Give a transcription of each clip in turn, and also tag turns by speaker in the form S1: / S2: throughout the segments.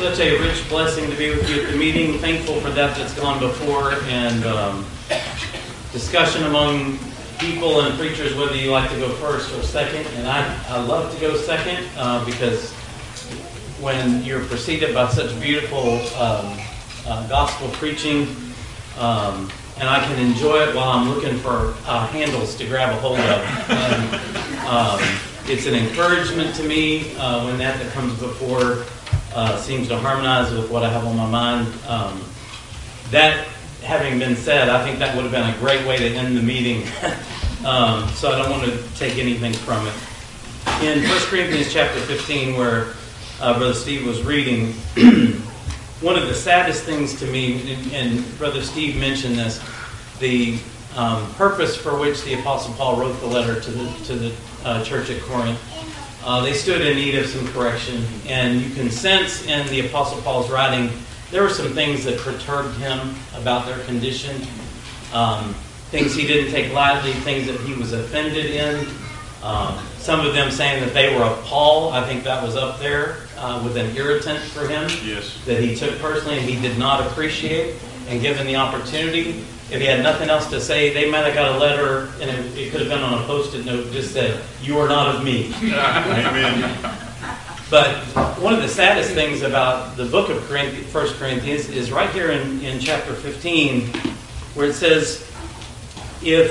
S1: such a rich blessing to be with you at the meeting. Thankful for that's gone before, and discussion among people and preachers whether you like to go first or second. And I love to go second because when you're preceded by such beautiful gospel preaching, and I can enjoy it while I'm looking for handles to grab a hold of. And, it's an encouragement to me when that comes before seems to harmonize with what I have on my mind. That having been said, I think that would have been a great way to end the meeting. So I don't want to take anything from it. In 1 Corinthians chapter 15, where Brother Steve was reading, one of the saddest things to me, and Brother Steve mentioned this, the purpose for which the Apostle Paul wrote the letter to the church at Corinth. They stood in need of some correction, and you can sense in the Apostle Paul's writing there were some things that perturbed him about their condition, things he didn't take lightly, things that he was offended in. Some of them saying that they were of Paul. I think that was up there with an irritant for him.
S2: Yes.
S1: That he took personally and he did not appreciate. And given the opportunity, if he had nothing else to say, they might have got a letter, and it could have been on a Post-it note, just said, "You are not of me."
S2: Amen.
S1: But one of the saddest things about the book of 1 Corinthians is right here in chapter 15, where it says, in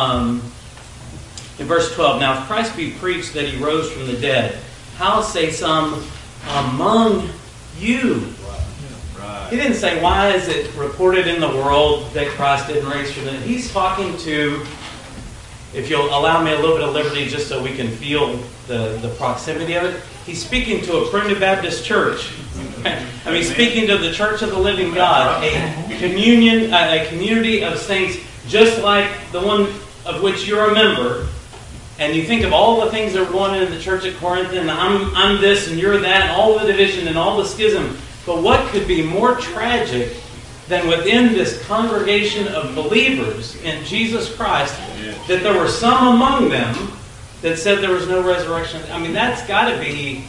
S1: verse 12, "Now if Christ be preached that he rose from the dead, how say some among you?" He didn't say, why is it reported in the world that Christ didn't raise from the dead? He's talking to, if you'll allow me a little bit of liberty just so we can feel the proximity of it, he's speaking to a primitive Baptist church. I mean, speaking to the Church of the Living God, a community of saints just like the one of which you're a member. And you think of all the things that were going on in the church at Corinth, and I'm this and you're that, and all the division and all the schism. But what could be more tragic than within this congregation of believers in Jesus Christ, that there were some among them that said there was no resurrection? I mean, that's got to be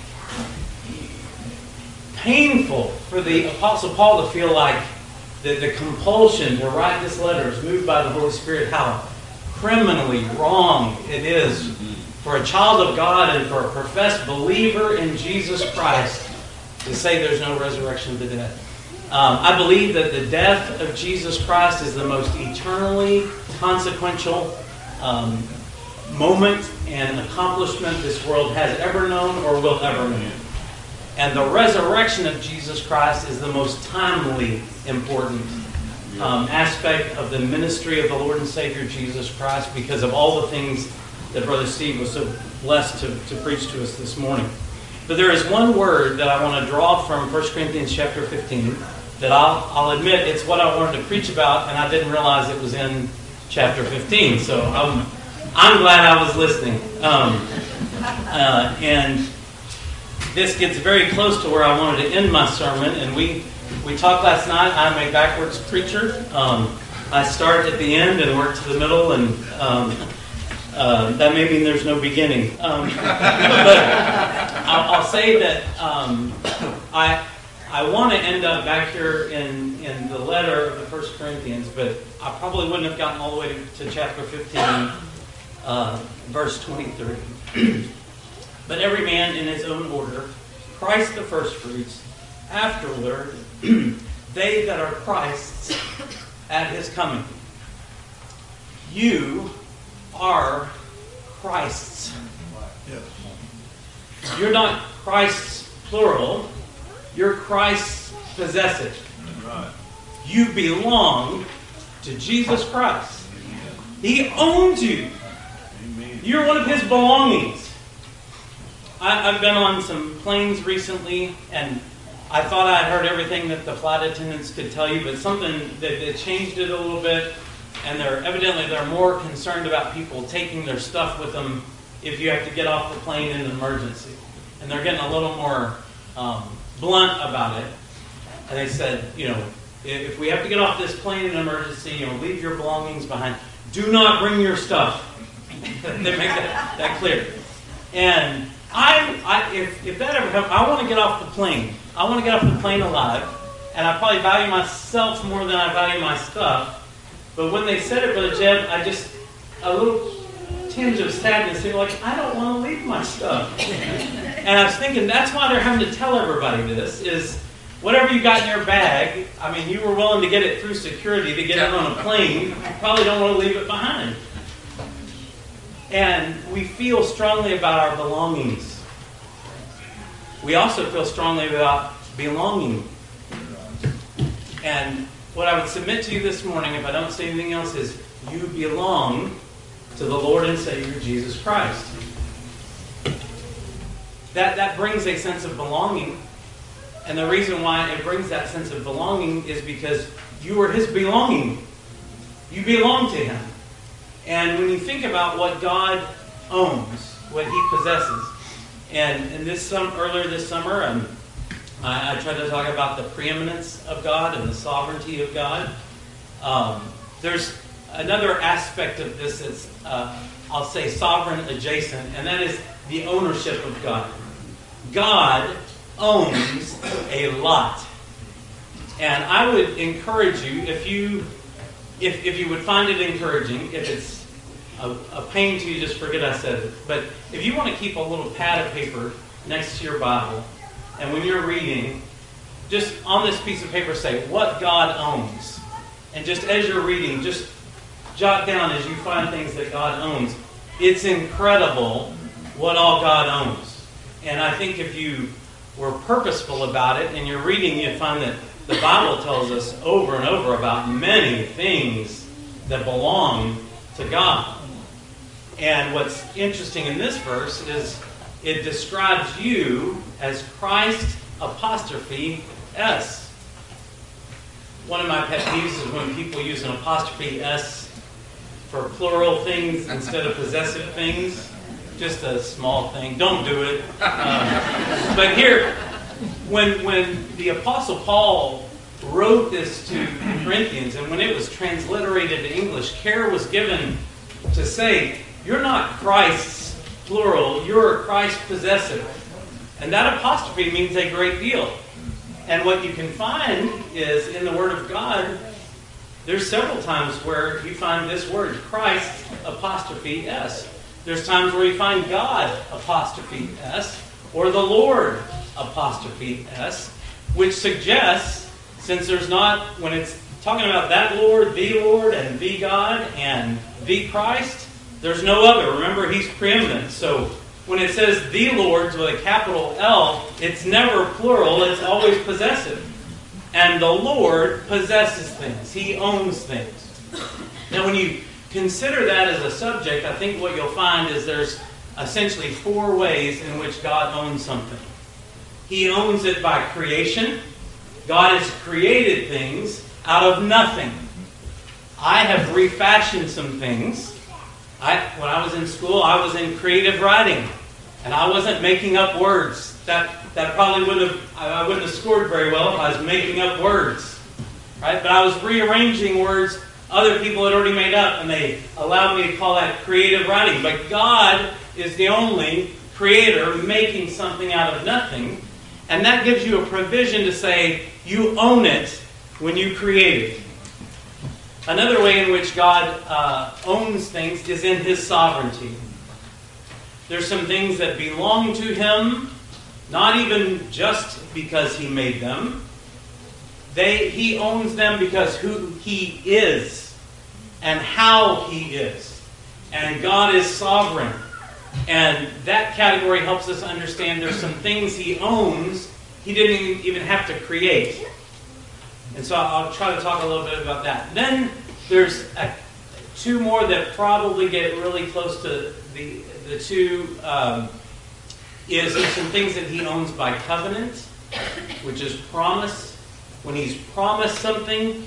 S1: painful for the Apostle Paul to feel like the compulsion to write this letter is moved by the Holy Spirit. How criminally wrong it is for a child of God and for a professed believer in Jesus Christ to say there's no resurrection of the dead. I believe that the death of Jesus Christ is the most eternally consequential moment and accomplishment this world has ever known or will ever know. And the resurrection of Jesus Christ is the most timely important aspect of the ministry of the Lord and Savior Jesus Christ, because of all the things that Brother Steve was so blessed to preach to us this morning. But there is one word that I want to draw from 1 Corinthians chapter 15 that I'll admit it's what I wanted to preach about, and I didn't realize it was in chapter 15. So I'm glad I was listening. And this gets very close to where I wanted to end my sermon. And we talked last night. I'm a backwards preacher. I start at the end and work to the middle, and that may mean there's no beginning. But I'll say that I want to end up back here in the letter of the 1 Corinthians, but I probably wouldn't have gotten all the way to chapter 15, verse 23. But every man in his own order, Christ the firstfruits, afterward they that are Christ's at his coming. You are Christ's. You're not Christ's plural. You're Christ's possessive. You belong to Jesus Christ. He owns you. You're one of his belongings. I've been on some planes recently, and I thought I had heard everything that the flight attendants could tell you, but something that changed it a little bit. And they're more concerned about people taking their stuff with them if you have to get off the plane in an emergency. And they're getting a little more blunt about it. And they said, if we have to get off this plane in an emergency, leave your belongings behind. Do not bring your stuff. They make that clear. And If that ever happens, I want to get off the plane. I want to get off the plane alive, and I probably value myself more than I value my stuff. But when they said it, Brother Jeb, a little tinge of sadness. They were like, I don't want to leave my stuff. And I was thinking, that's why they're having to tell everybody this, is whatever you got in your bag, I mean, you were willing to get it through security to get it on a plane. You probably don't want to leave it behind. And we feel strongly about our belongings. We also feel strongly about belonging. And what I would submit to you this morning, if I don't say anything else, is you belong to the Lord and Savior Jesus Christ. That brings a sense of belonging. And the reason why it brings that sense of belonging is because you are His belonging. You belong to Him. And when you think about what God owns, what He possesses, and earlier this summer, I tried to talk about the preeminence of God and the sovereignty of God. There's another aspect of this that's, I'll say, sovereign adjacent, and that is the ownership of God. God owns a lot. And I would encourage you, if you would find it encouraging, if it's a pain to you, just forget I said it. But if you want to keep a little pad of paper next to your Bible, and when you're reading, just on this piece of paper say, what God owns. And just as you're reading, just jot down as you find things that God owns. It's incredible what all God owns. And I think if you were purposeful about it and you're reading, you'd find that the Bible tells us over and over about many things that belong to God. And what's interesting in this verse is it describes you as Christ apostrophe S. One of my pet peeves is when people use an apostrophe S for plural things instead of possessive things. Just a small thing. Don't do it. But here, when the Apostle Paul wrote this to the Corinthians, and when it was transliterated to English, care was given to say, you're not Christ's plural, you're Christ possessive. And that apostrophe means a great deal. And what you can find is, in the Word of God, there's several times where you find this word, Christ apostrophe S. There's times where you find God apostrophe S, or the Lord apostrophe S, which suggests, since there's not, when it's talking about that Lord, and the God, and the Christ, there's no other. Remember, He's preeminent. So when it says the Lord with a capital L, it's never plural, it's always possessive. And the Lord possesses things. He owns things. Now when you consider that as a subject, I think what you'll find is there's essentially 4 ways in which God owns something. He owns it by creation. God has created things out of nothing. I have refashioned some things. When I was in school, I was in creative writing, and I wasn't making up words. That probably I wouldn't have scored very well if I was making up words, right? But I was rearranging words other people had already made up, and they allowed me to call that creative writing. But God is the only creator making something out of nothing, and that gives you a provision to say you own it when you create it. Another way in which God owns things is in His sovereignty. There's some things that belong to Him, not even just because He made them. He owns them because who He is and how He is. And God is sovereign. And that category helps us understand there's some things He owns He didn't even have to create. And so I'll try to talk a little bit about that. Then there's 2 more that probably get really close to the 2. Is there's some things that He owns by covenant, which is promise. When He's promised something,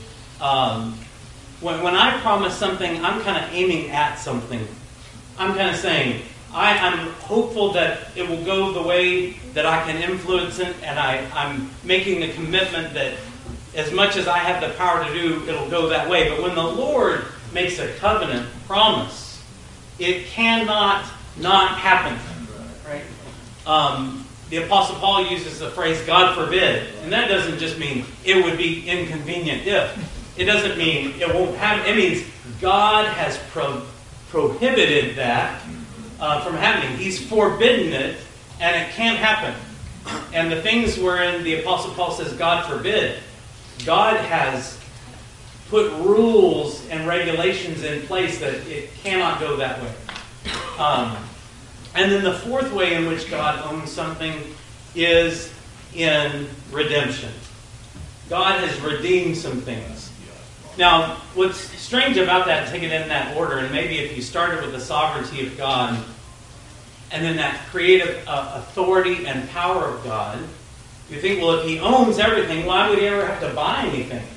S1: when I promise something, I'm kind of aiming at something. I'm kind of saying, I'm hopeful that it will go the way that I can influence it, and I'm making a commitment that as much as I have the power to do, it'll go that way. But when the Lord makes a covenant promise, it cannot not happen. Right? The Apostle Paul uses the phrase, God forbid. And that doesn't just mean it would be inconvenient if. It doesn't mean it won't happen. It means God has prohibited that from happening. He's forbidden it, and it can't happen. And the things wherein the Apostle Paul says, God forbid, God has put rules and regulations in place that it cannot go that way. And then the fourth way in which God owns something is in redemption. God has redeemed some things. Now, what's strange about that, take it in that order, and maybe if you started with the sovereignty of God, and then that creative authority and power of God, you think, well, if He owns everything, why would He ever have to buy anything?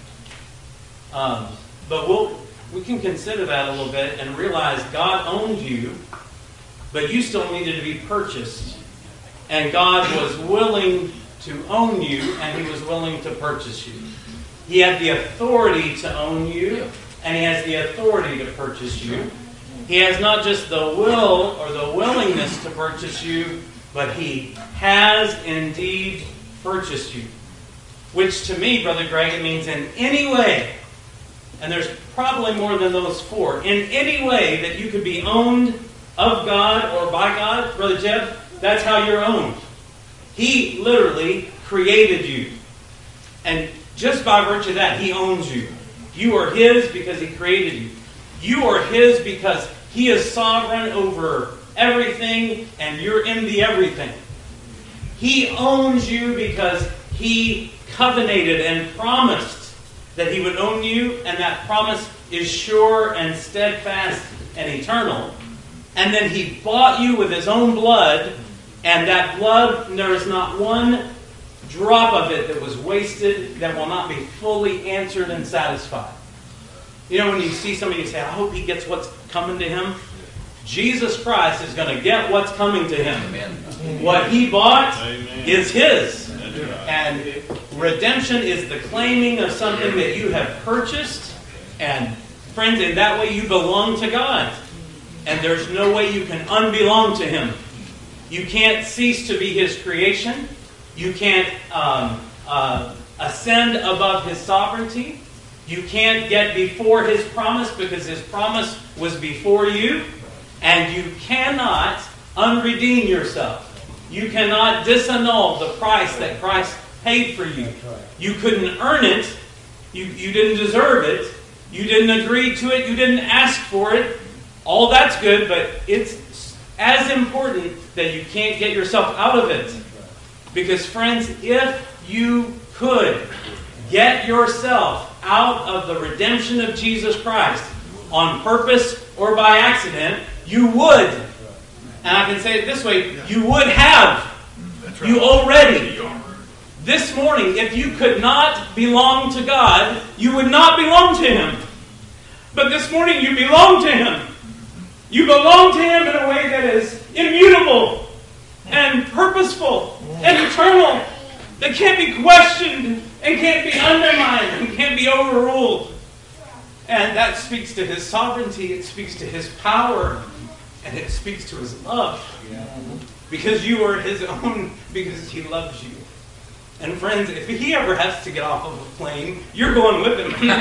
S1: But we can consider that a little bit and realize God owned you, but you still needed to be purchased. And God was willing to own you, and He was willing to purchase you. He had the authority to own you, and He has the authority to purchase you. He has not just the will or the willingness to purchase you, but He has indeed purchased you. Which to me, Brother Greg, it means in any way, and there's probably more than those four, in any way that you could be owned of God or by God, Brother Jeb, that's how you're owned. He literally created you. And just by virtue of that, He owns you. You are His because He created you. You are His because He is sovereign over everything and you're in the everything. He owns you because He covenanted and promised that He would own you, and that promise is sure and steadfast and eternal. And then He bought you with His own blood, and that blood, there is not one drop of it that was wasted that will not be fully answered and satisfied. You know, when you see somebody, you say, I hope he gets what's coming to him. Jesus Christ is going to get what's coming to him. Amen. What He bought is His. And redemption is the claiming of something that you have purchased. And friends, in that way you belong to God. And there's no way you can unbelong to Him. You can't cease to be His creation. You can't ascend above His sovereignty. You can't get before His promise because His promise was before you. And you cannot unredeem yourself. You cannot disannul the price that Christ paid for you. You couldn't earn it. You didn't deserve it. You didn't agree to it. You didn't ask for it. All that's good, but it's as important that you can't get yourself out of it. Because friends, if you could get yourself out of the redemption of Jesus Christ on purpose or by accident, you would. And I can say it this way, you would have. That's right. You already. This morning, if you could not belong to God, you would not belong to Him. But this morning, you belong to Him. You belong to Him in a way that is immutable and purposeful and eternal, that can't be questioned and can't be undermined and can't be overruled. And that speaks to His sovereignty, it speaks to His power, and it speaks to His love. Because you are His own, because He loves you. And friends, if He ever has to get off of a plane, you're going with Him. He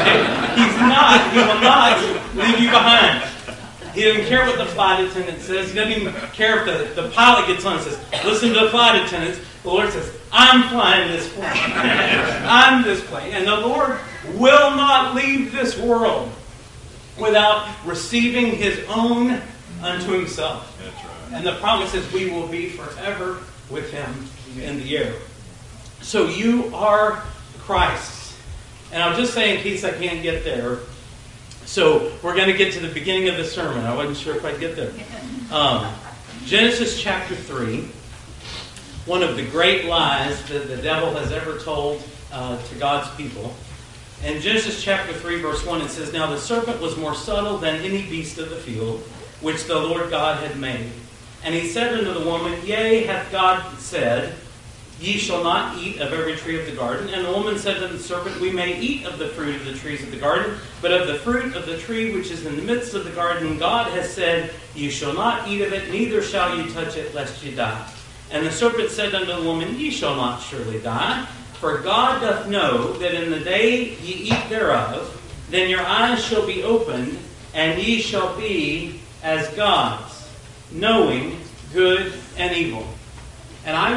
S1: will not leave you behind. He doesn't care what the flight attendant says. He doesn't even care if the pilot gets on and says, listen to the flight attendants. The Lord says, I'm flying this plane. I'm this plane. And the Lord will not leave this world without receiving His own unto Himself. That's right. And the promise is we will be forever with Him in the air. So you are Christ's. And I'll just say in case I can't get there. So we're going to get to the beginning of the sermon. I wasn't sure if I'd get there. Genesis chapter 3. One of the great lies that the devil has ever told to God's people. In Genesis chapter 3 verse 1 it says, Now the serpent was more subtle than any beast of the field, which the Lord God had made. And he said unto the woman, Yea, hath God said, Ye shall not eat of every tree of the garden. And the woman said unto the serpent, We may eat of the fruit of the trees of the garden, but of the fruit of the tree which is in the midst of the garden, God has said, Ye shall not eat of it, neither shall ye touch it, lest ye die. And the serpent said unto the woman, Ye shall not surely die, for God doth know that in the day ye eat thereof, then your eyes shall be opened, and ye shall be as gods, knowing good and evil. And I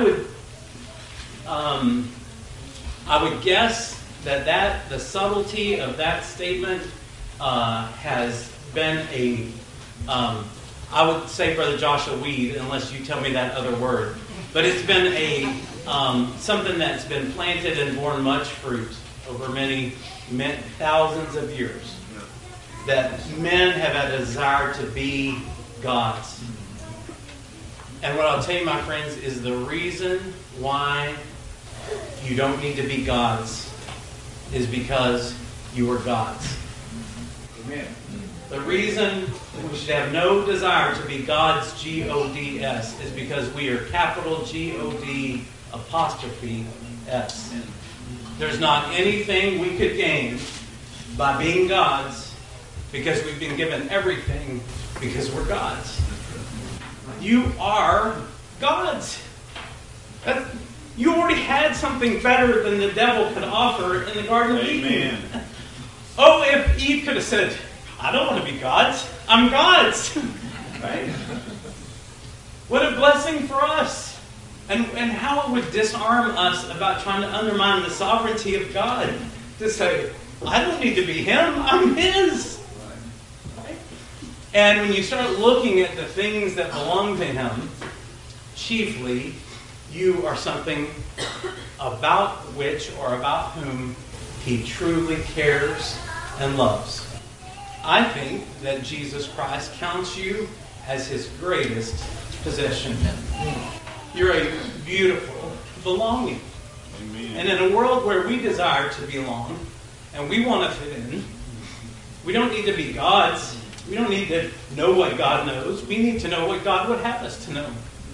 S1: would guess that the subtlety of that statement has been I would say, Brother Josh, a weed, unless you tell me that other word. But it's been something that's been planted and borne much fruit over many thousands of years. That men have a desire to be gods. And what I'll tell you, my friends, is the reason why you don't need to be gods is because you are gods. Amen. The reason we should have no desire to be gods, G-O-D-S, is because we are capital G-O-D apostrophe S. There's not anything we could gain by being gods because we've been given everything because we're gods. You are gods. You already had something better than the devil could offer in the Garden of Eden. Oh, if Eve could have said, I don't want to be gods. I'm gods. Right? What a blessing for us. And how it would disarm us about trying to undermine the sovereignty of God. To say, I don't need to be Him. I'm His. Right? And when you start looking at the things that belong to Him, chiefly, you are something about which or about whom He truly cares and loves. I think that Jesus Christ counts you as His greatest possession. You're a beautiful belonging. Amen. And in a world where we desire to belong and we want to fit in, we don't need to be gods. We don't need to know what God knows. We need to know what God would have us to know.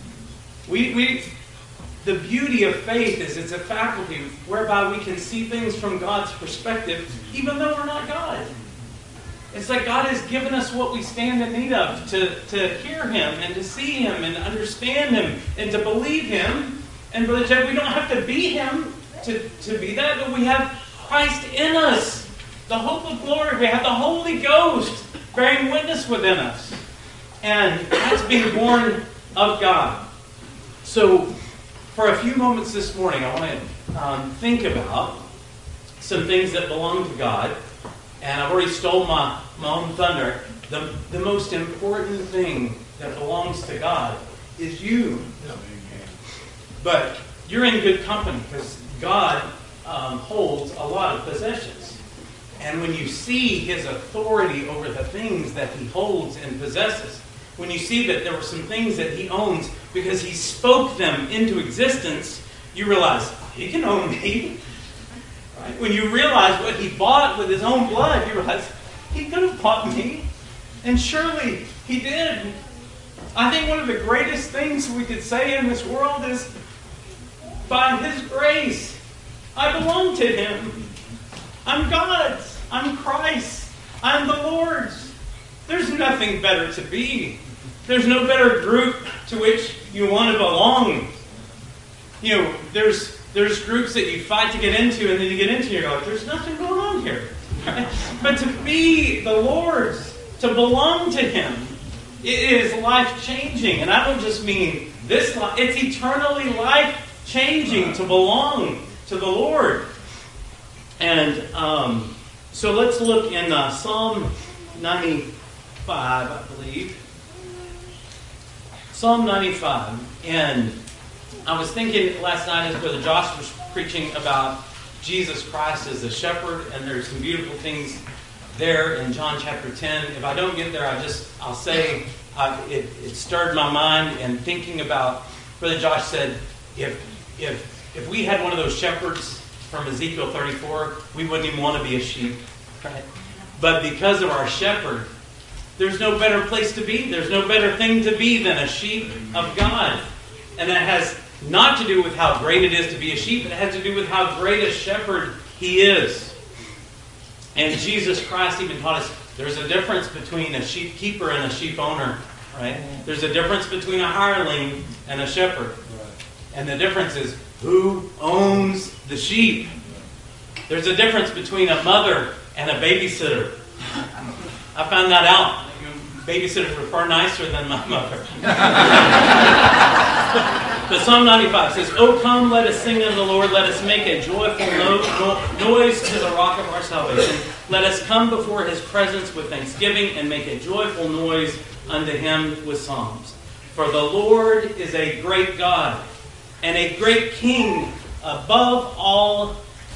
S1: The beauty of faith is it's a faculty whereby we can see things from God's perspective, even though we're not God. It's like God has given us what we stand in need of to hear Him and to see Him and understand Him and to believe Him. And Brother Jeff, we don't have to be Him to be that, but we have Christ in us, the hope of glory. We have the Holy Ghost bearing witness within us. And that's being born of God. So, for a few moments this morning, I want to think about some things that belong to God. And I've already stole my own thunder. The most important thing that belongs to God is you. But you're in good company because God holds a lot of possessions. And when you see His authority over the things that He holds and possesses, when you see that there were some things that He owns because He spoke them into existence, you realize, He can own me. Right? When you realize what He bought with His own blood, you realize, He could have bought me. And surely He did. I think one of the greatest things we could say in this world is, by His grace, I belong to Him. I'm God's. I'm Christ's. I'm the Lord's. There's nothing better to be. There's no better group to which you want to belong. You know, there's groups that you fight to get into, and then you get into, you're like, there's nothing going on here. Right? But to be the Lord's, to belong to Him, it is life-changing. And I don't just mean this life. It's eternally life-changing to belong to the Lord. And so let's look in Psalm 95, I believe. Psalm 95. And I was thinking last night as Brother Josh was preaching about Jesus Christ as the shepherd, and there's some beautiful things there in John chapter 10. If I don't get there, I'll say it stirred my mind. And thinking about, Brother Josh said, if we had one of those shepherds from Ezekiel 34, we wouldn't even want to be a sheep. Right? But because of our shepherd, there's no better place to be. There's no better thing to be than a sheep of God. And that has not to do with how great it is to be a sheep. It has to do with how great a shepherd He is. And Jesus Christ even taught us there's a difference between a sheep keeper and a sheep owner. Right? There's a difference between a hireling and a shepherd. And the difference is who owns the sheep. There's a difference between a mother and a babysitter. I found that out. Babysitters were far nicer than my mother. But Psalm 95 says, "O come, let us sing unto the Lord. Let us make a joyful noise to the rock of our salvation. Let us come before his presence with thanksgiving and make a joyful noise unto him with psalms. For the Lord is a great God and a great King above all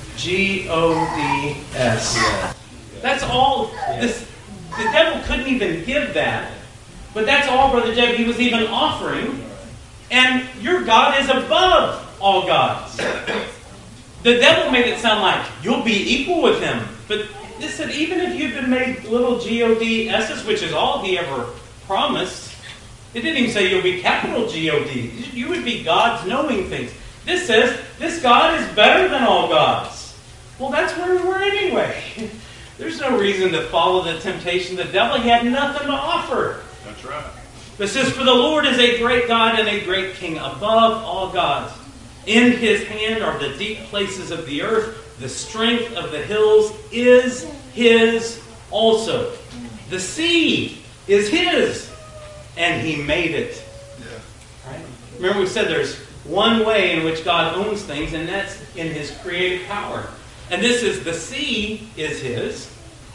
S1: G-O-D-S." That's all. The devil couldn't even give that. But that's all Brother Jeb, he was even offering. And your God is above all gods. The devil made it sound like you'll be equal with him. But this said, even if you've been made little G-O-D-S's, which is all he ever promised, it didn't even say you'll be capital G-O-D. You would be God's knowing things. This says, this God is better than all gods. Well, that's where we were anyway. There's no reason to follow the temptation of the devil. He had nothing to offer.
S2: That's right.
S1: But it says, "For the Lord is a great God and a great King above all gods. In his hand are the deep places of the earth. The strength of the hills is his also. The sea is his, and he made it." Right? Remember we said there's one way in which God owns things, and that's in his creative power. And this is the sea is his.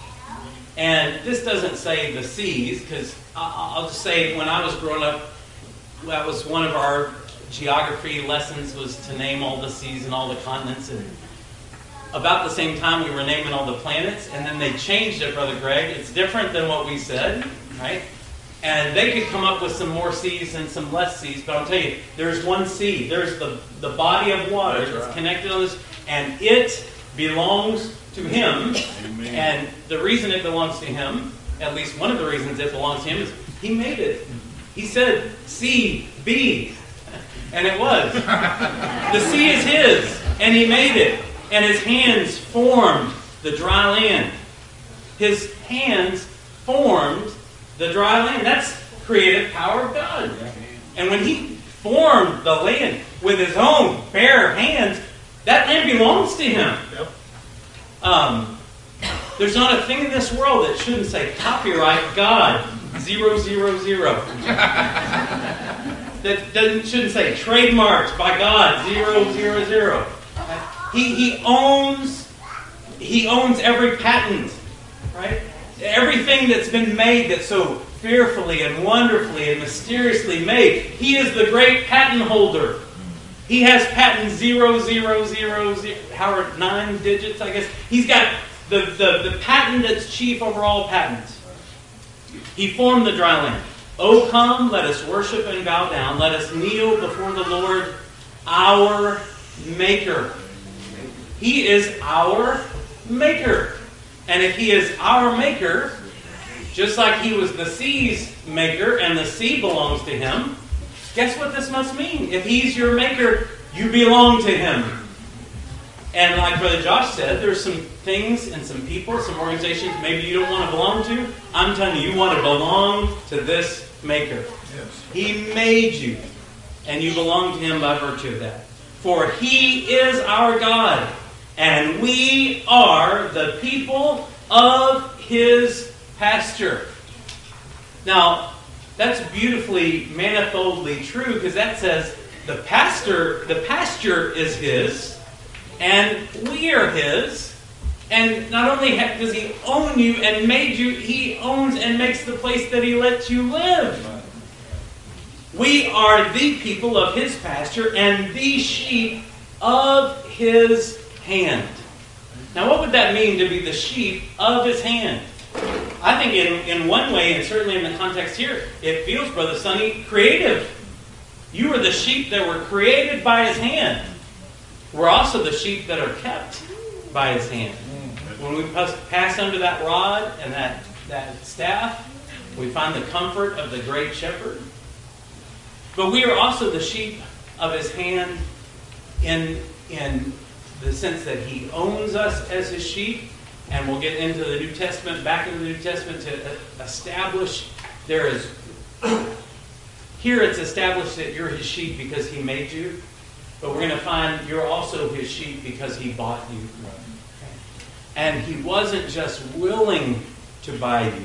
S1: And this doesn't say the seas, because I'll just say when I was growing up, that was one of our geography lessons, was to name all the seas and all the continents. And about the same time we were naming all the planets, and then they changed it, Brother Greg. It's different than what we said, right? And they could come up with some more seas and some less seas, but I'll tell you, there's one sea. There's the body of water that's connected on this, and it belongs to him.
S2: Amen.
S1: And the reason it belongs to him, at least one of the reasons it belongs to him, is he made it. He said, "Sea, be." And it was. The sea is his, and he made it. And his hands formed the dry land. His hands formed the dry land. That's creative power of God. And when he formed the land with his own bare hands, that land belongs to him. There's not a thing in this world that shouldn't say copyright God 000. That shouldn't say trademarked by God 000. He owns every patent, right? Everything that's been made that's so fearfully and wonderfully and mysteriously made. He is the great patent holder. He has patent 000, Howard, 9 digits, I guess. He's got the patent that's chief over all patents. He formed the dry land. "O come, let us worship and bow down. Let us kneel before the Lord, our Maker." He is our Maker. And if he is our Maker, just like he was the sea's maker and the sea belongs to him, guess what this must mean? If he's your maker, you belong to him. And like Brother Josh said, there's some things and some people, some organizations maybe you don't want to belong to. I'm telling you, you want to belong to this maker.
S2: Yes.
S1: He made you, and you belong to him by virtue of that. For he is our God, and we are the people of his pasture. Now, that's beautifully, manifoldly true, because that says the pasture is his, and we are his. And not only does he own you and made you, he owns and makes the place that he lets you live. We are the people of his pasture and the sheep of his hand. Now, what would that mean to be the sheep of his hand? I think in one way, and certainly in the context here, it feels, Brother Sonny, creative. You are the sheep that were created by his hand. We're also the sheep that are kept by his hand. When we pass under that rod and that staff, we find the comfort of the great shepherd. But we are also the sheep of his hand in the sense that he owns us as his sheep. And we'll get into the New Testament, back into the New Testament to establish here it's established that you're his sheep because he made you. But we're going to find you're also his sheep because he bought you. And he wasn't just willing to buy you.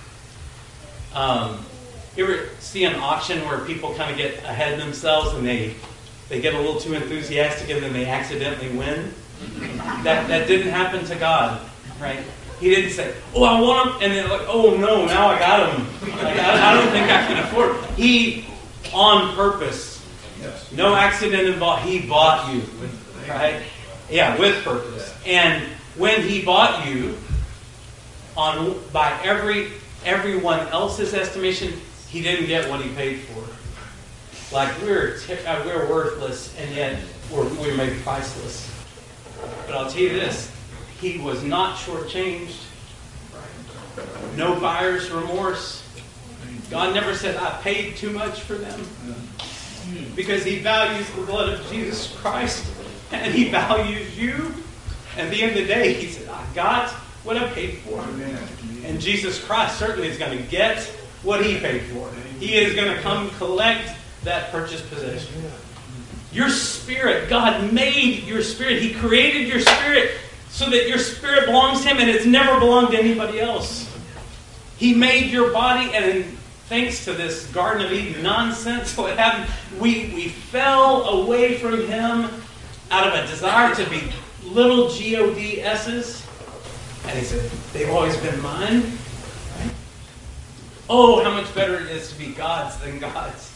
S1: You ever see an auction where people kind of get ahead of themselves and they get a little too enthusiastic and then they accidentally win? That didn't happen to God, right? He didn't say, "Oh, I want him," and then like, "Oh no, now I got him." Like, I don't think I can afford it. He, on purpose, no accident involved. He bought you, right? Yeah, with purpose. And when he bought you, by everyone else's estimation, he didn't get what he paid for. Like we're worthless, and yet we're made priceless. But I'll tell you this. He was not shortchanged. No buyer's remorse. God never said, "I paid too much for them." Because he values the blood of Jesus Christ. And he values you. And at the end of the day, he said, "I got what I paid for." And Jesus Christ certainly is going to get what he paid for. He is going to come collect that purchased possession. Your spirit, God made your spirit. He created your spirit so that your spirit belongs to him and it's never belonged to anybody else. He made your body, and thanks to this Garden of Eden nonsense, what happened? We fell away from him out of a desire to be little Gods's. And he said, "They've always been mine." Right? Oh, how much better it is to be God's than God's.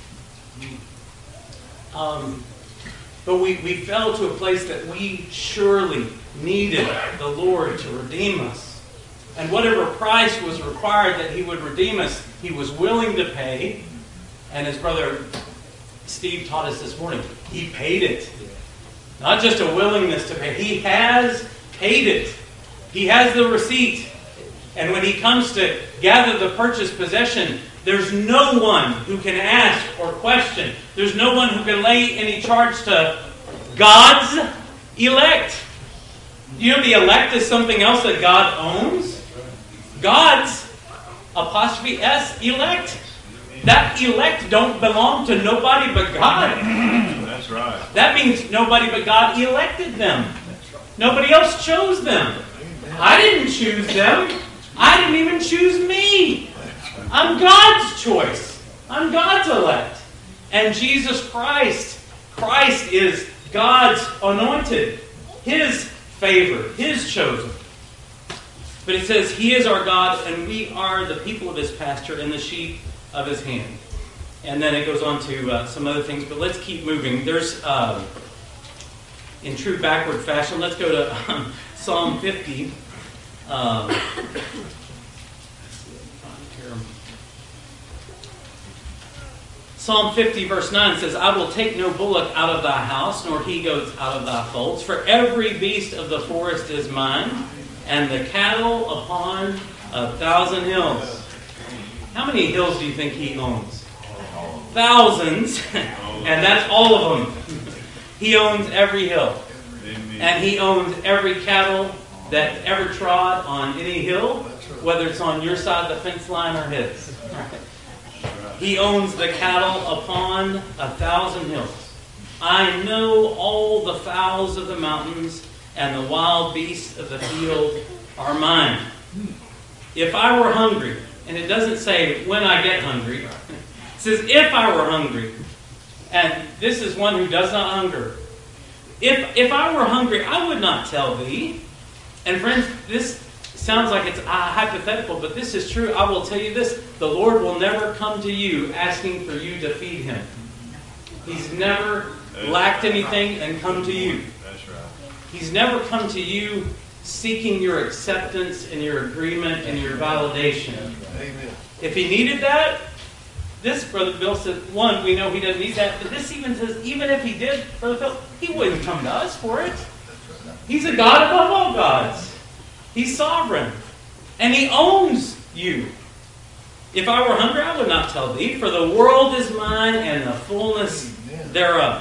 S1: But we fell to a place that we surely needed the Lord to redeem us. And whatever price was required that he would redeem us, he was willing to pay. And as Brother Steve taught us this morning, he paid it. Not just a willingness to pay. He has paid it. He has the receipt. And when he comes to gather the purchased possession, there's no one who can ask or question. There's no one who can lay any charge to God's elect. You know, the elect is something else that God owns. God's, apostrophe S, elect. That elect don't belong to nobody but God.
S2: That's right.
S1: That means nobody but God elected them. Nobody else chose them. I didn't choose them. I didn't even choose me. I'm God's choice. I'm God's elect. And Jesus Christ is God's anointed. His favored. His chosen. But it says, He is our God, and we are the people of His pasture and the sheep of His hand. And then it goes on to some other things, but let's keep moving. There's, in true backward fashion, let's go to Psalm 50. Psalm 50 verse 9 says, "I will take no bullock out of thy house, nor he-goats out of thy folds. For every beast of the forest is mine, and the cattle upon 1,000 hills." How many hills do you think he owns? Thousands. And that's all of them. He owns every hill. And he owns every cattle that ever trod on any hill, whether it's on your side of the fence line or his. He owns the cattle upon 1,000 hills. I know all the fowls of the mountains, and the wild beasts of the field are mine. If I were hungry, and it doesn't say when I get hungry, it says if I were hungry, and this is one who does not hunger. If I were hungry, I would not tell thee. And friends, this sounds like it's hypothetical, but this is true. I will tell you this. The Lord will never come to you asking for you to feed Him. He's never lacked anything and come to you.
S2: That's right.
S1: He's never come to you seeking your acceptance and your agreement and your validation.
S3: Amen.
S1: If He needed that, this, Brother Bill said, one, we know He doesn't need that, but this even says, even if He did, Brother Bill, He wouldn't come to us for it. He's a God above all gods. He's sovereign. And He owns you. If I were hungry, I would not tell thee, for the world is mine and the fullness thereof.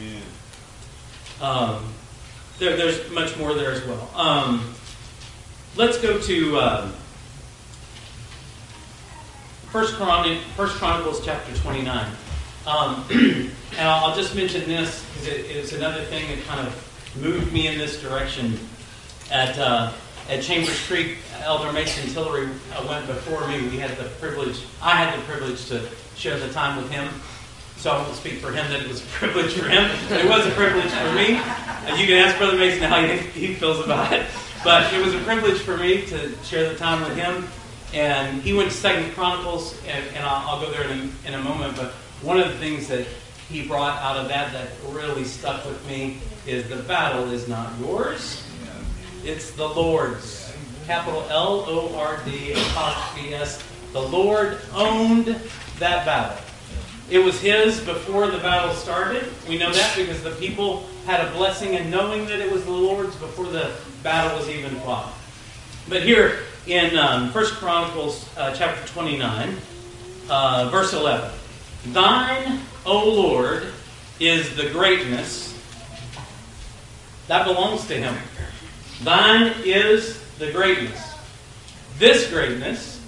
S2: Amen.
S1: There's much more there as well. Let's go to 1 Chronicles chapter 29. And I'll just mention this because it's another thing that kind of moved me in this direction. At Chambers Creek, Elder Mason Tillery went before me. I had the privilege to share the time with him. So I won't speak for him that it was a privilege for him. It was a privilege for me. You can ask Brother Mason how he feels about it. But it was a privilege for me to share the time with him. And he went to 2 Chronicles, and I'll go there in a moment. But one of the things that he brought out of that really stuck with me is the battle is not yours. It's the Lord's. Capital L-O-R-D, apostrophe S. The Lord owned that battle. It was His before the battle started. We know that because the people had a blessing in knowing that it was the Lord's before the battle was even fought. But here in 1 Chronicles chapter 29, verse 11. Thine, O Lord, is the greatness. That belongs to Him. Thine is the greatness. This greatness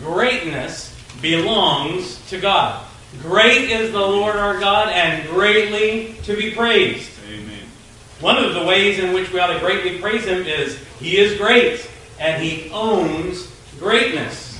S1: belongs to God. Great is the Lord our God, and greatly to be praised.
S2: Amen.
S1: One of the ways in which we ought to greatly praise Him is He is great, and He owns greatness.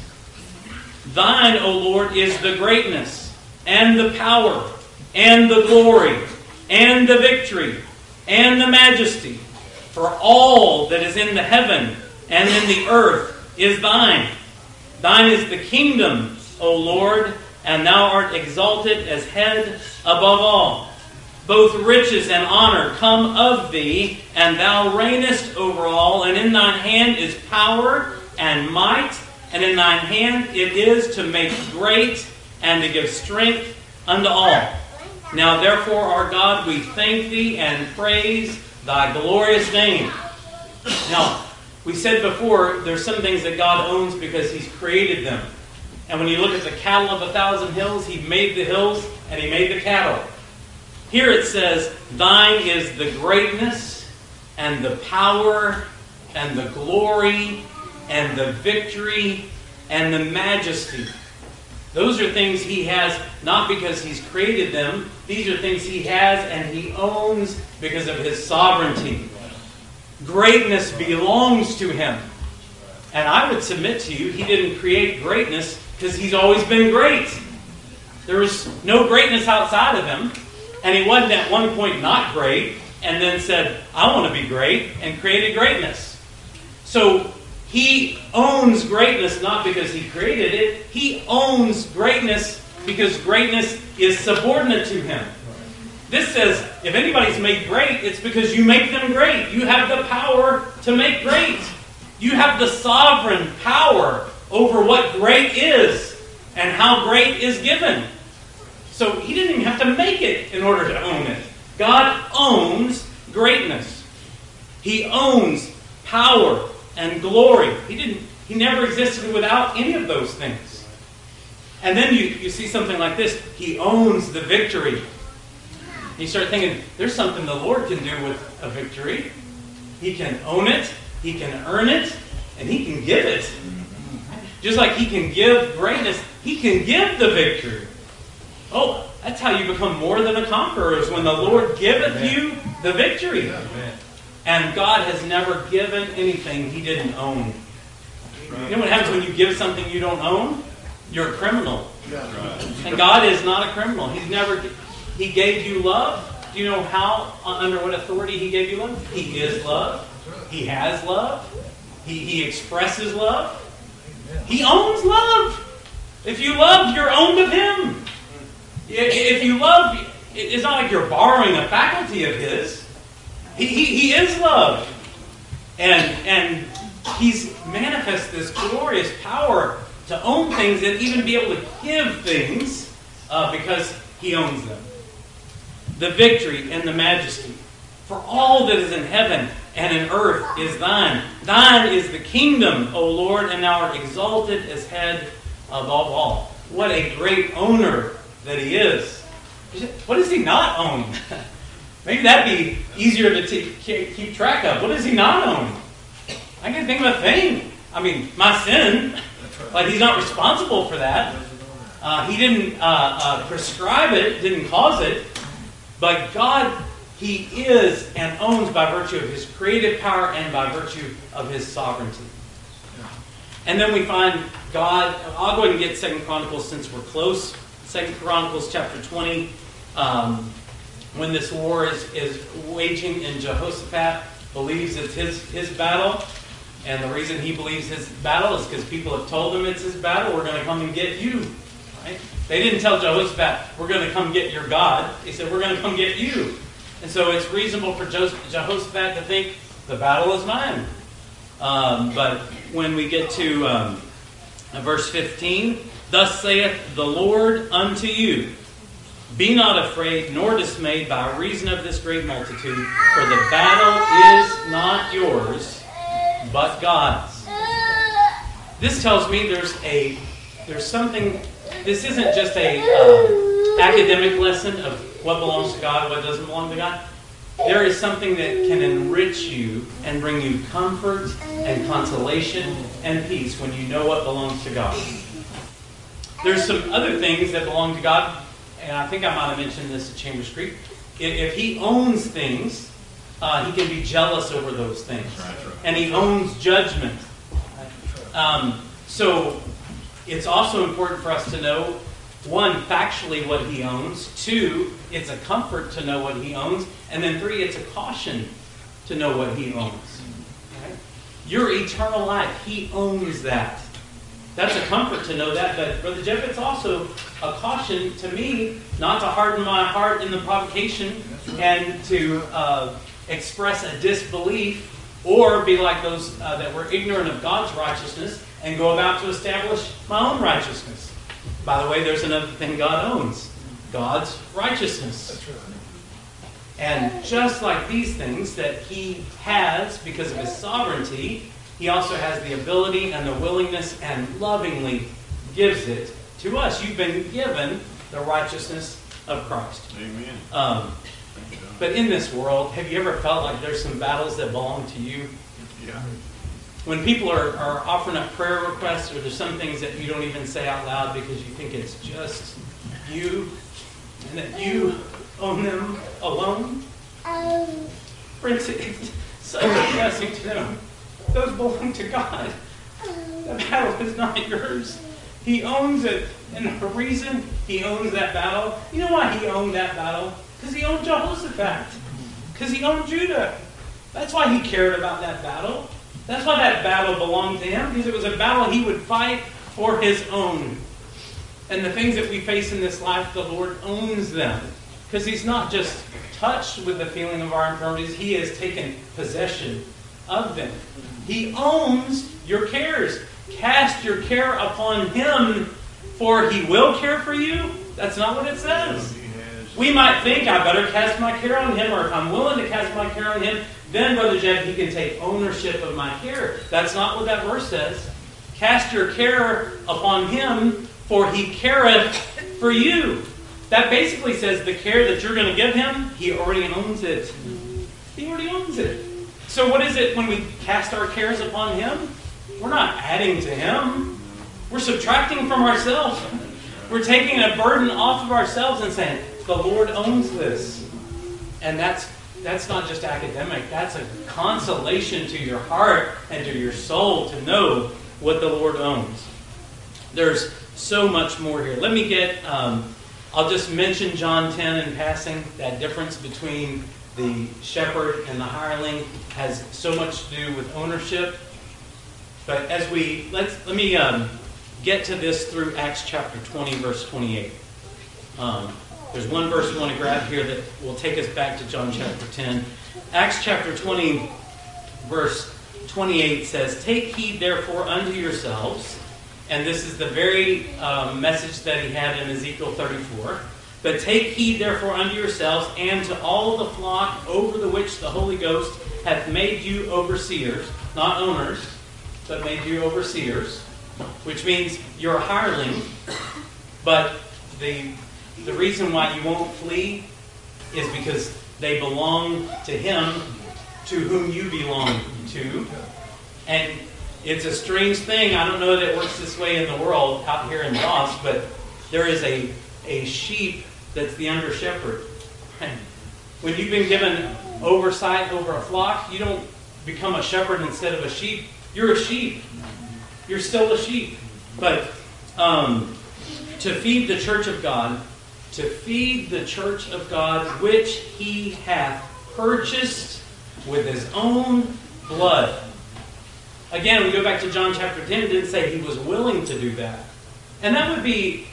S1: Thine, O Lord, is the greatness, and the power, and the glory, and the victory, and the majesty. For all that is in the heaven and in the earth is Thine. Thine is the kingdom, O Lord, and Thou art exalted as head above all. Both riches and honor come of Thee, and Thou reignest over all, and in Thine hand is power and might, and in Thine hand it is to make great and to give strength unto all. Now therefore, our God, we thank Thee and praise Thy glorious name. Now, we said before, there's some things that God owns because He's created them. And when you look at the cattle of 1,000 hills, He made the hills and He made the cattle. Here it says, Thine is the greatness and the power and the glory and the victory and the majesty. Those are things He has not because He's created them. These are things He has and He owns because of His sovereignty. Greatness belongs to Him. And I would submit to you, He didn't create greatness because He's always been great. There was no greatness outside of Him. And He wasn't at one point not great and then said, I want to be great, and created greatness. So He owns greatness not because He created it. He owns greatness because greatness is subordinate to Him. This says, if anybody's made great, it's because you make them great. You have the power to make great. You have the sovereign power over what great is and how great is given. So He didn't even have to make it in order to own it. God owns greatness. He owns power and glory. He never existed without any of those things. And then you see something like this. He owns the victory. You start thinking, there's something the Lord can do with a victory. He can own it, He can earn it, and He can give it. Just like He can give greatness, He can give the victory. Oh, that's how you become more than a conqueror, is when the Lord giveth you the victory. And God has never given anything He didn't own. You know what happens when you give something you don't own? You're a criminal. And God is not a criminal. He gave you love. Do you know how, under what authority He gave you love? He is love. He has love. He expresses love. He owns love. If you love, you're owned of Him. If you love, it's not like you're borrowing a faculty of His. He is love. And He's manifest this glorious power to own things and even be able to give things because He owns them. The victory and the majesty. For all that is in heaven and in earth is Thine. Thine is the kingdom, O Lord, and Thou art exalted as head above all. What a great owner that He is. What does He not own? Maybe that'd be easier to keep track of. What does He not own? I can't think of a thing. I mean, my sin. Like, He's not responsible for that. He didn't prescribe it, didn't cause it, but God, He is and owns by virtue of His creative power and by virtue of His sovereignty. And then we find God, I'll go ahead and get 2 Chronicles since we're close. 2 Chronicles chapter 20, when this war is waging and Jehoshaphat believes it's his battle. And the reason he believes his battle is because people have told him it's his battle. We're going to come and get you. Right? They didn't tell Jehoshaphat, we're going to come get your God. They said, we're going to come get you. And so it's reasonable for Jehoshaphat to think, the battle is mine. But when we get to verse 15, thus saith the Lord unto you, be not afraid nor dismayed by reason of this great multitude, for the battle is not yours, but God's. This tells me there's something. This isn't just a academic lesson of what belongs to God, what doesn't belong to God. There is something that can enrich you and bring you comfort and consolation and peace when you know what belongs to God. There's some other things that belong to God, and I think I might have mentioned this at Chambers Creek. If He owns things, He can be jealous over those things. And He owns judgment. So it's also important for us to know, one, factually what He owns. Two, it's a comfort to know what He owns. And then three, it's a caution to know what He owns. Right? Your eternal life, He owns that. That's a comfort to know that. But Brother Jeff, it's also a caution to me not to harden my heart in the provocation and to express a disbelief or be like those that were ignorant of God's righteousness and go about to establish my own righteousness. By the way, there's another thing God owns. God's righteousness. That's right. And just like these things that He has because of His sovereignty, He also has the ability and the willingness and lovingly gives it to us. You've been given the righteousness of Christ.
S2: Amen.
S1: But in this world, have you ever felt like there's some battles that belong to you?
S2: Yeah.
S1: When people are offering up prayer requests, or there's some things that you don't even say out loud because you think it's just you, and that you own them alone. Friends, it's such a blessing to know those belong to God. The battle is not yours. He owns it. And the reason He owns that battle, you know why He owned that battle? Because He owned Jehoshaphat. Because He owned Judah. That's why He cared about that battle. That's why that battle belonged to Him. Because it was a battle He would fight for His own. And the things that we face in this life, the Lord owns them. Because He's not just touched with the feeling of our infirmities. He has taken possession of them. He owns your cares. Cast your care upon Him, for He will care for you. That's not what it says. We might think, I better cast my care on Him, or if I'm willing to cast my care on Him, then, Brother Jeff, He can take ownership of my care. That's not what that verse says. Cast your care upon Him, for He careth for you. That basically says the care that you're going to give Him, He already owns it. He already owns it. So what is it when we cast our cares upon Him? We're not adding to Him. We're subtracting from ourselves. We're taking a burden off of ourselves and saying, the Lord owns this. And that's not just academic. That's a consolation to your heart and to your soul to know what the Lord owns. There's so much more here. Let me get, I'll just mention John 10 in passing. That difference between the shepherd and the hireling has so much to do with ownership. But as let me get to this through Acts chapter 20, verse 28. There's one verse we want to grab here that will take us back to John chapter 10. Acts chapter 20, verse 28 says, take heed therefore unto yourselves. And this is the very message that he had in Ezekiel 34. But take heed therefore unto yourselves and to all the flock over the which the Holy Ghost hath made you overseers, not owners, but made you overseers, which means you're a hireling, but the reason why you won't flee is because they belong to Him to whom you belong to. And it's a strange thing. I don't know that it works this way in the world out here in Ross, but there is a sheep that's the under shepherd. When you've been given oversight over a flock, you don't become a shepherd instead of a sheep. You're a sheep. You're still a sheep. But to feed the church of God, which He hath purchased with His own blood. Again, we go back to John chapter 10, it didn't say He was willing to do that. And that would be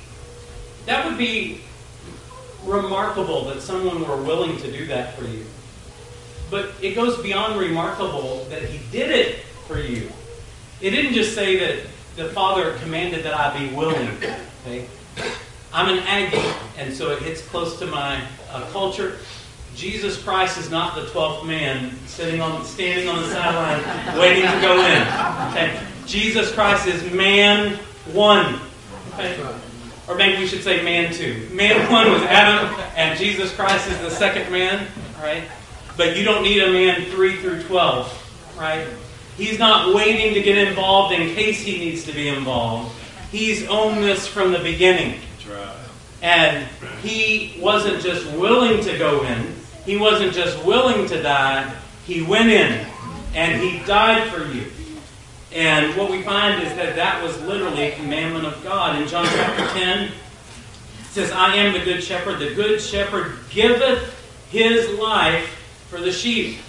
S1: remarkable that someone were willing to do that for you. But it goes beyond remarkable that He did it for you. It didn't just say that the Father commanded that I be willing. Okay? I'm an Aggie, and so it hits close to my culture. Jesus Christ is not the 12th man standing on the sideline waiting to go in. Okay? Jesus Christ is man one. Okay? Or maybe we should say man two. Man one was Adam, and Jesus Christ is the second man. Right? But you don't need a man 3 through 12. Right? He's not waiting to get involved in case he needs to be involved. He's owned this from the beginning.
S2: That's right.
S1: And He wasn't just willing to go in. He wasn't just willing to die. He went in. And He died for you. And what we find is that was literally a commandment of God. In John chapter 10, it says, I am the good shepherd. The good shepherd giveth his life for the sheep.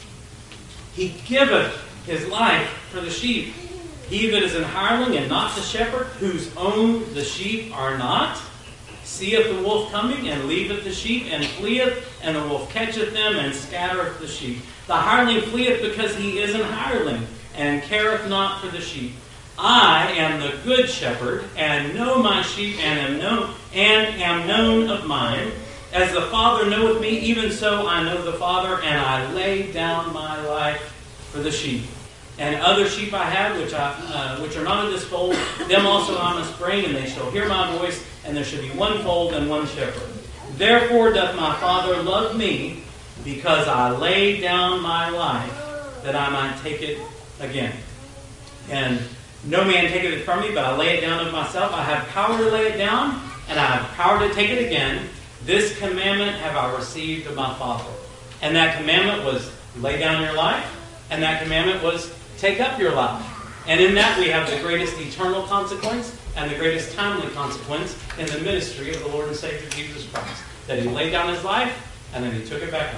S1: He giveth his life for the sheep. He that is an hireling and not the shepherd, whose own the sheep are not, seeth the wolf coming, and leaveth the sheep, and fleeth, and the wolf catcheth them, and scattereth the sheep. The hireling fleeth because he is an hireling, and careth not for the sheep. I am the good shepherd, and know my sheep, and am known of mine. As the Father knoweth me, even so I know the Father, and I lay down my life for the sheep. And other sheep I have, which are not of this fold, them also I must bring, and they shall hear my voice, and there shall be one fold and one shepherd. Therefore doth my Father love me, because I lay down my life, that I might take it again. And no man taketh it from me, but I lay it down of myself. I have power to lay it down, and I have power to take it again. This commandment have I received of my Father. And that commandment was lay down your life, and that commandment was take up your life. And in that we have the greatest eternal consequence and the greatest timely consequence in the ministry of the Lord and Savior Jesus Christ. That He laid down His life and then He took it back up.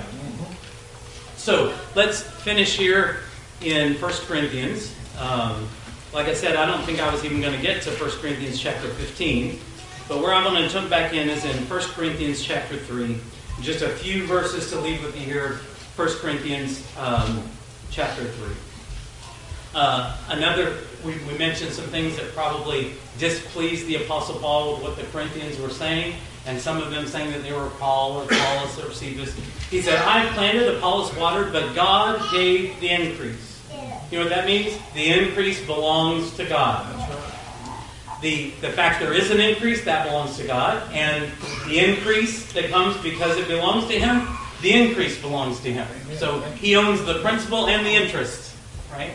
S1: So let's finish here in 1 Corinthians. Like I said, I don't think I was even going to get to 1 Corinthians chapter 15. But where I'm going to jump back in is in 1 Corinthians chapter 3. Just a few verses to leave with you here. 1 Corinthians chapter 3. We mentioned some things that probably displeased the Apostle Paul with what the Corinthians were saying, and some of them saying that they were Paul or Apollos or Cephas. He said, I planted, Apollos watered, but God gave the increase. You know what that means? The increase belongs to God. The fact there is an increase, that belongs to God, and the increase that comes because it belongs to Him, the increase belongs to Him. So He owns the principal and the interest. Right?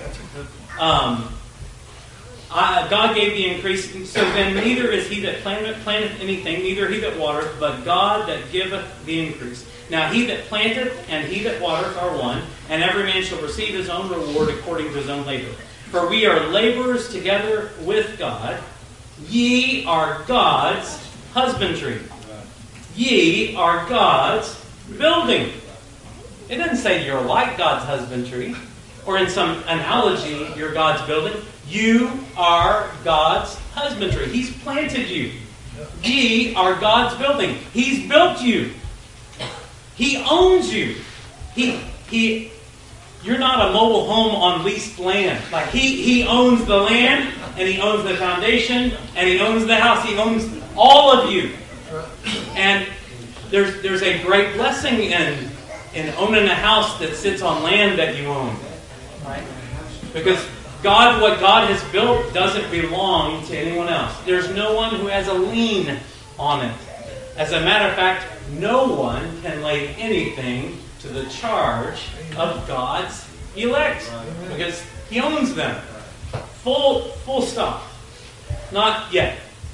S1: God gave the increase, so then neither is he that planteth anything, neither he that watereth, but God that giveth the increase. Now he that planteth and he that watereth are one, and every man shall receive his own reward according to his own labor. For we are laborers together with God. Ye are God's husbandry. Ye are God's building. It doesn't say you're like God's husbandry. Or in some analogy, you're God's building. You are God's husbandry. He's planted you. Ye are God's building. He's built you. He owns you. You're not a mobile home on leased land. Like He owns the land, and He owns the foundation, and He owns the house. He owns all of you. And there's a great blessing in owning a house that sits on land that you own. Right? Because what God has built doesn't belong to anyone else. There's no one who has a lien on it. As a matter of fact, no one can lay anything to the charge of God's elect. Because He owns them. Full stop. Not yet.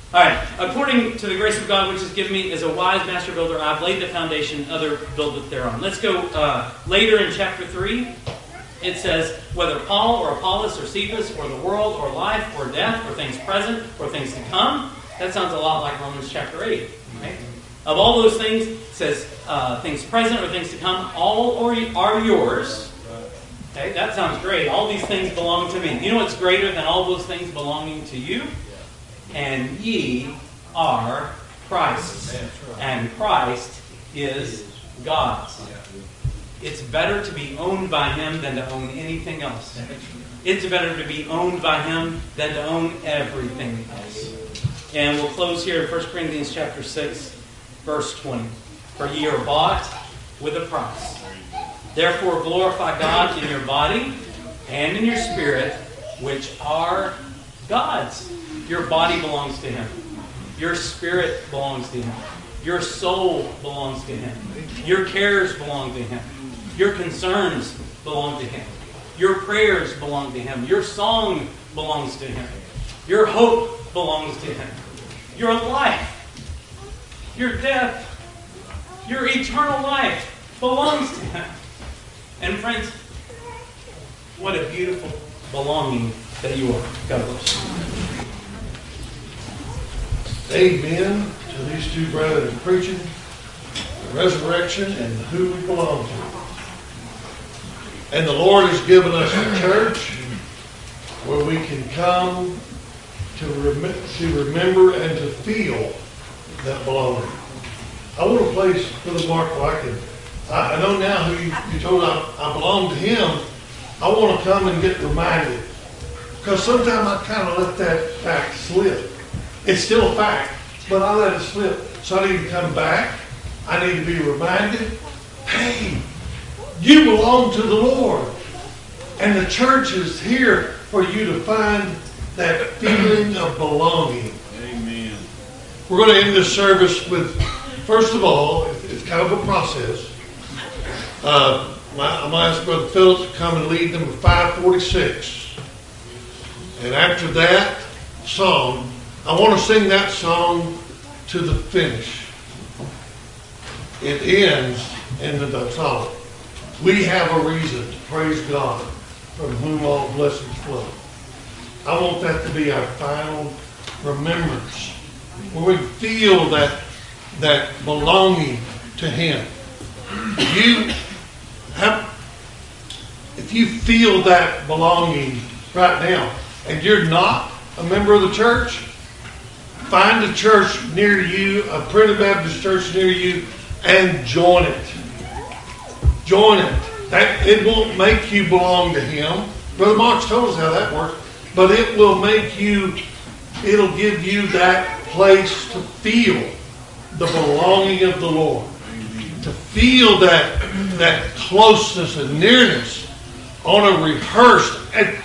S1: All right. According to the grace of God which is given me as a wise master builder, I've laid the foundation, other buildeth thereon. Let's go later in chapter 3. It says, whether Paul or Apollos or Cephas or the world or life or death or things present or things to come. That sounds a lot like Romans chapter 8. Right? Of all those things, it says things present or things to come, all are yours. Okay, that sounds great. All these things belong to me. You know what's greater than all those things belonging to you? And ye are Christ's. And Christ is God's. It's better to be owned by Him than to own anything else. It's better to be owned by Him than to own everything else. And we'll close here in 1 Corinthians chapter 6, verse 20. For ye are bought with a price. Therefore glorify God in your body and in your spirit, which are God's. Your body belongs to Him. Your spirit belongs to Him. Your soul belongs to Him. Your cares belong to Him. Your concerns belong to Him. Your prayers belong to Him. Your song belongs to Him. Your hope belongs to Him. Your life, your death, your eternal life belongs to Him. And friends, what a beautiful belonging that you are. God bless you.
S2: Amen to these two brothers preaching the resurrection and who we belong to. And the Lord has given us a church where we can come to remember and to feel that belonging. I want a place, Brother Mark, where I know now who you told I belong to Him. I want to come and get reminded. Because sometimes I kind of let that fact slip. It's still a fact, but I let it slip. So I need to come back. I need to be reminded, hey, you belong to the Lord. And the church is here for you to find that feeling of belonging.
S3: Amen.
S2: We're going to end this service with, first of all, it's kind of a process. I'm going to ask Brother Phillips to come and lead number 546. And after that song, I want to sing that song to the finish. It ends in the song. We have a reason to praise God, from whom all blessings flow. I want that to be our final remembrance, where we feel that belonging to Him. If you feel that belonging right now, and you're not a member of the church, find a church near you, a Primitive Baptist church near you, and join it. Join it. It won't make you belong to Him. Brother Mark's told us how that works. But it will it'll give you that place to feel the belonging of the Lord. To feel that closeness and nearness on a rehearsed,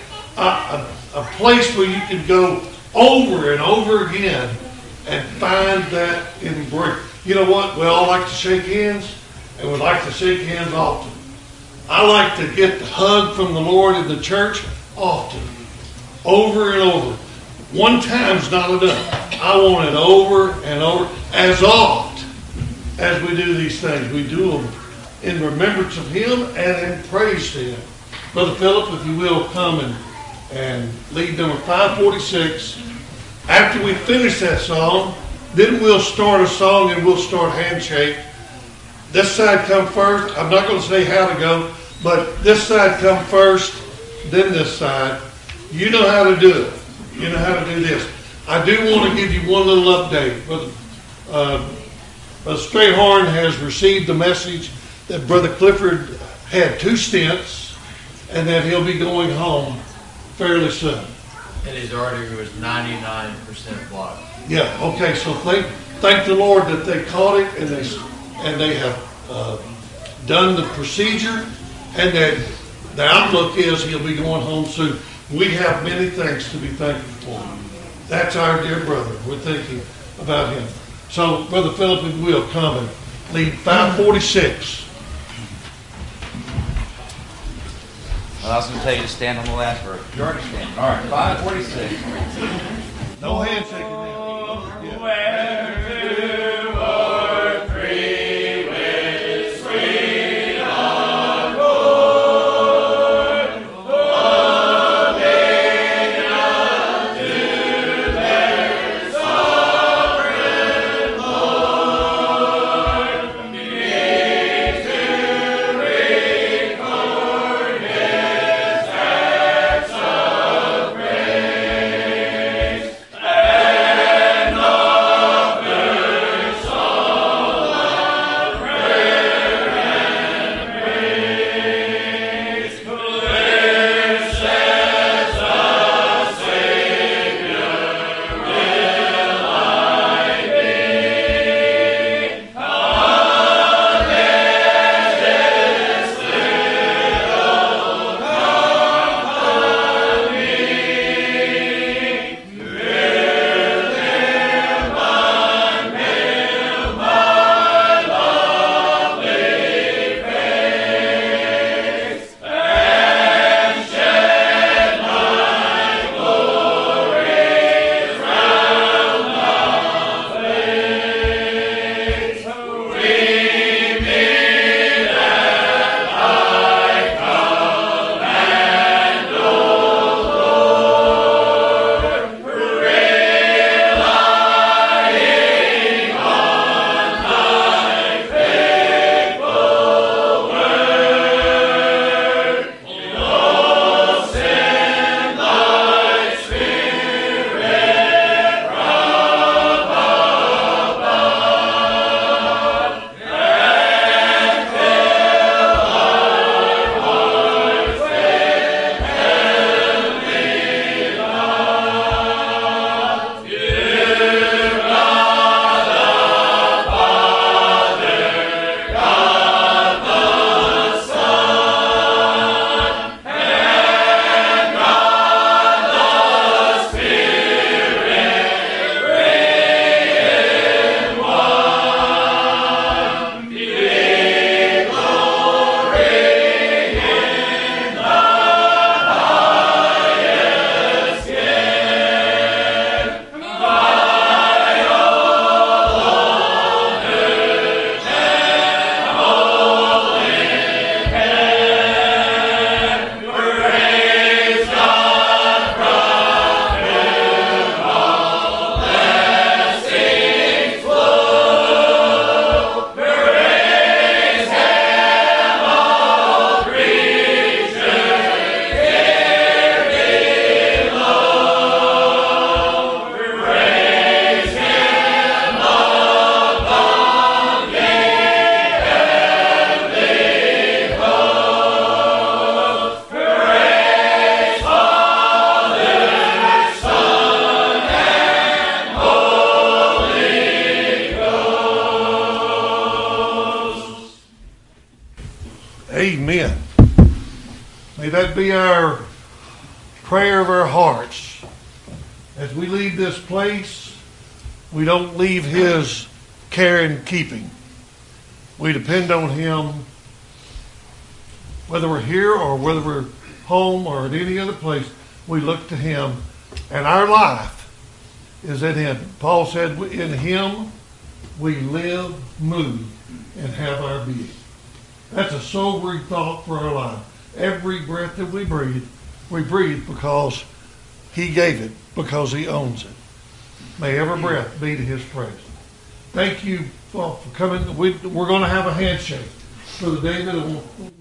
S2: a place where you can go over and over again and find that embrace. You know what? We all like to shake hands, and we like to shake hands often. I like to get the hug from the Lord in the church often, over and over. One time's not enough. I want it over and over, as oft as we do these things. We do them in remembrance of Him and in praise to Him. Brother Philip, if you will, come and lead number 546. After we finish that song, then we'll start a song and we'll start handshake. This side come first. I'm not going to say how to go, but this side come first, then this side. You know how to do it. You know how to do this. I do want to give you one little update. Brother Strayhorn has received the message that Brother Clifford had 2 stents and that he'll be going home fairly soon.
S4: And his artery was 99% blocked.
S2: Yeah, okay, so thank the Lord that they caught it and they have done the procedure, and that the outlook is he'll be going home soon. We have many things to be thankful for. That's our dear brother. We're thinking about him. So, Brother Philip, if you will, come and lead 546.
S4: Well, I was going to tell you to stand on the last verse. You're already standing. All right, 546.
S2: No handshaking now. May that be our prayer of our hearts. As we leave this place, we don't leave His care and keeping. We depend on Him, whether we're here or whether we're home or at any other place. We look to Him, and our life is in Him. Paul said, in Him we live, move, and have our being. That's a sobering thought for our life. Every breath that we breathe because He gave it, because He owns it. May every breath be to His praise. Thank you all for coming. We're going to have a handshake. Brother David,